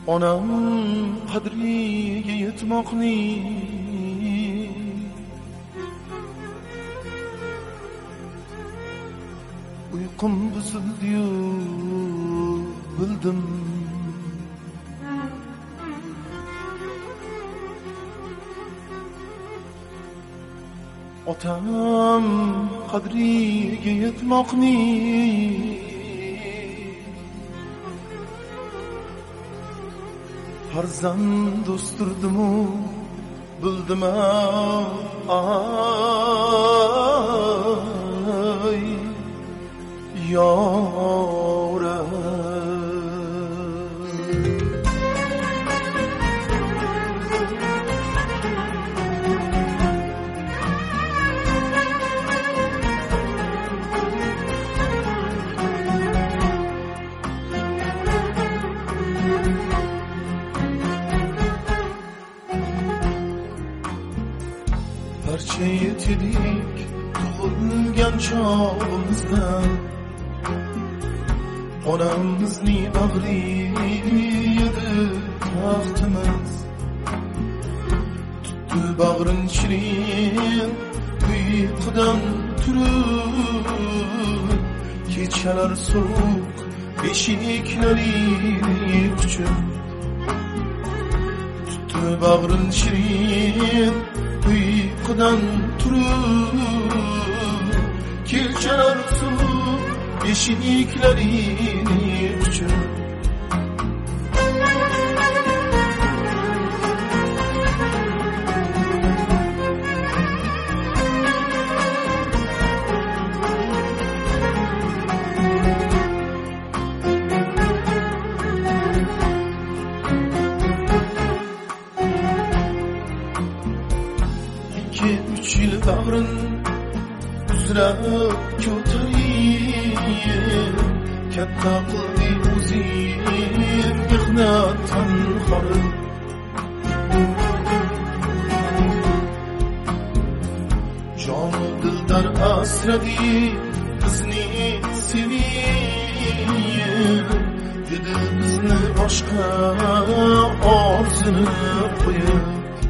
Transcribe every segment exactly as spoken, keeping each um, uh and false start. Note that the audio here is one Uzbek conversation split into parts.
Onam qadriga yetmoqni uyqum buzildi-yu bildim. Otam qadriga yetmoqni farzand dosturdimu bildim ay yora. Parça yetedik tug'ilgan chog'imizdan, onamizni bag'ri edi taxtimiz. Tutdi bag'rin shirin uyqudan turib, kechalar sovuq beshiklarini quchib. Tutdi bag'rin shirin uyqudan turib, kechalar sovuq beshiklarini quchib. İki üç yıl bağrın uzra ko'tarib, katta qildi o'zing mehnatdan xorib. Jonu dildar asradi bizni sevib, dedi bizni boshqa orzuni qo'yib.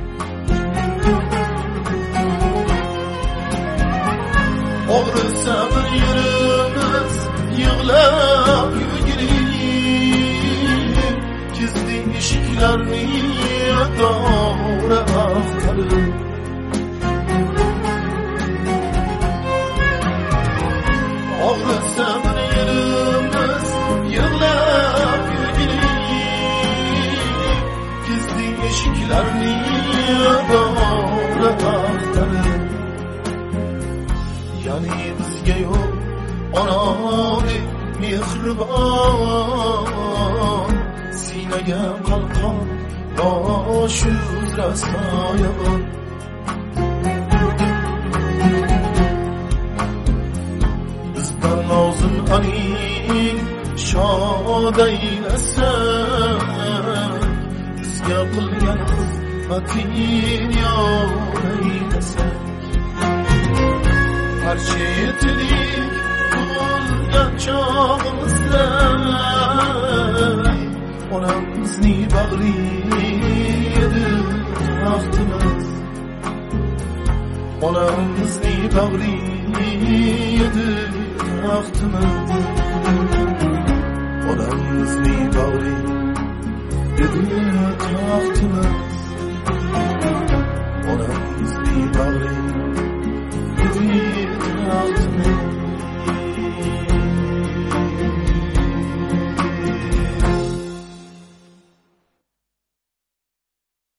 Og'risa bir yerimiz yig'lab yugurib, kizdi eshiklarni dora axtarib. Og'risa bir yerimiz yig'lab yugurib, kizdi eshiklarni dora axtarib. Yani bizga yo'q onadek mehribon, sinaga qalqon bosh uzra soyabon. Bizdan lozim aning shod aylasan, bizga qilgan xizmating yod aylasan. Parça yetedik tug'ilgan chog'imizda, onamizni bag'ri edi taxtimiz. Onamizni bag'ri edi taxtimiz. Onamizni bag'ri edi taxtimiz.